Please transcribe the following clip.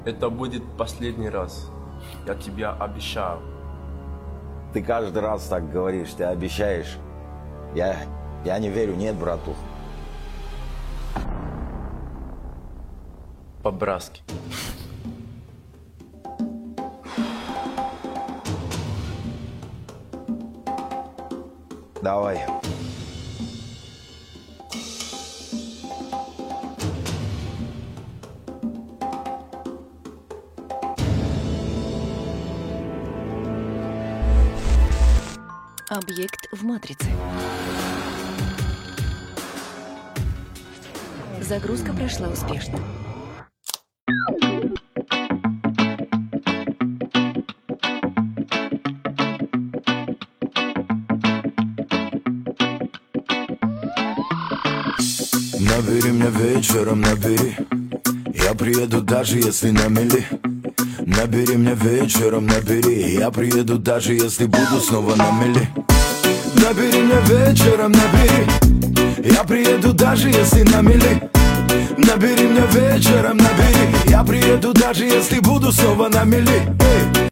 Это будет последний раз. Я тебе обещаю. Ты каждый раз так говоришь, ты обещаешь. Я не верю, нет, братух. По-братски. Давай. Объект в матрице. Загрузка прошла успешно. Набери меня вечером, набери. Я приеду, даже если на мели. Набери меня вечером, набери. Я приеду, даже если буду снова на мели. Набери меня вечером, набери. Я приеду, даже если на мели. Набери меня вечером, набери. Я приеду, даже если буду снова на мели.